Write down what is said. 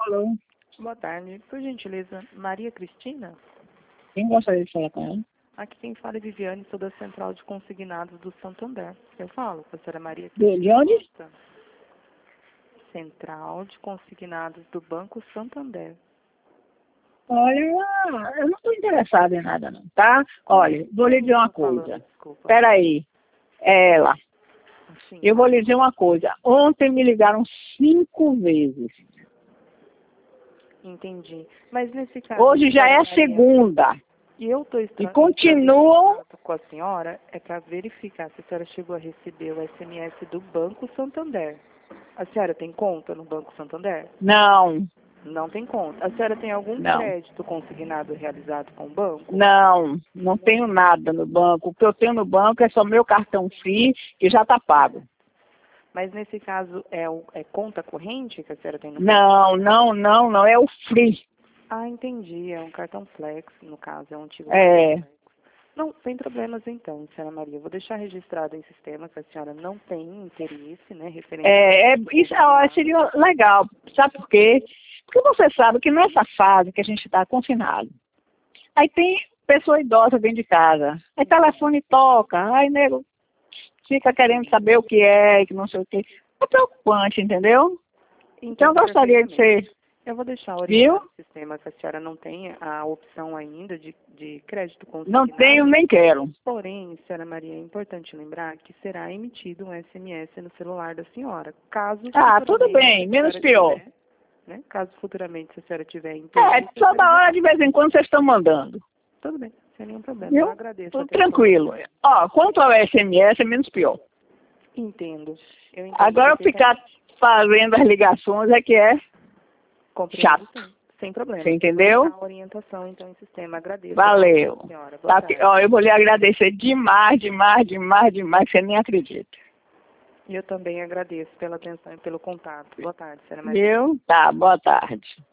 Alô? Boa tarde. Por gentileza, Maria Cristina? Quem gostaria de falar com ela? Aqui quem fala é Viviane, sou da Central de Consignados do Santander. Eu falo com a senhora Maria De Cristina onde? Costa. Central de Consignados do Banco Santander. Olha, eu não estou interessada em nada não, tá? Olha, vou lhe dizer uma coisa. Desculpa. Peraí, ela. Sim. Eu vou lhe dizer uma coisa. Ontem me ligaram 5 vezes. Entendi. Mas nesse caso... Hoje já é a Maria, segunda. E eu estou E continuam... com a senhora é para verificar se a senhora chegou a receber o SMS do Banco Santander. A senhora tem conta no Banco Santander? Não, Não tem conta. A senhora tem algum não. crédito consignado realizado com o banco? Não tenho nada no banco. O que eu tenho no banco é só meu cartão Free, que já está pago. Mas nesse caso é conta corrente que a senhora tem no banco? Não, é o Free. Ah, entendi. É um cartão Flex, no caso, é um antigo É. cartão Flex. Não, sem problemas então, senhora Maria. Vou deixar registrado em sistema que a senhora não tem interesse, né, referente Isso seria legal. Sabe por quê? Porque você sabe que nessa fase que a gente está confinado, aí tem pessoa idosa dentro de casa, aí telefone toca, aí nego fica querendo saber o que é, que não sei o quê. É preocupante, entendeu? Então eu gostaria de ser... Eu vou deixar Viu? orientado no sistema que a senhora não tem a opção ainda de crédito Não consignado. tenho nem quero. Porém, senhora Maria, é importante lembrar que será emitido um SMS no celular da senhora. Caso Tudo bem, menos pior. Né? Caso futuramente a senhora tiver interesse... Toda hora, de vez em quando, vocês estão mandando. Tudo bem, sem nenhum problema. Viu? Eu agradeço. Tudo tranquilo. Quanto ao SMS, é menos pior. Entendo. Eu entendo. Agora ficar fazendo as ligações é que é chato. Sim. Sem problema. Você entendeu? Vou deixar a orientação, então, em sistema. Agradeço. Valeu. Senhora. Boa tarde. Eu vou lhe agradecer demais, que você nem acredita. E eu também agradeço pela atenção e pelo contato. Boa tarde, senhora Maria. Viu? Tá, boa tarde.